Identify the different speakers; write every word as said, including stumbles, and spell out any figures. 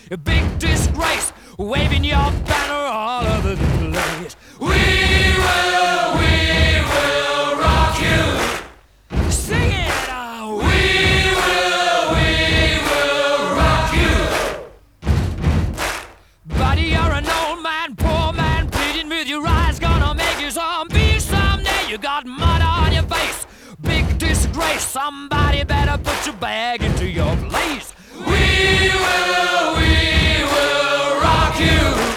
Speaker 1: a big disgrace, waving your banner all over the place. We will, we will rock you. Sing it out. We will, we will rock you. Buddy, you're an old man, poor man, pleading with your eyes, gonna make you zombie someday. You got mud on your face, big disgrace. Somebody better put your bag into your place. We will, we will rock you.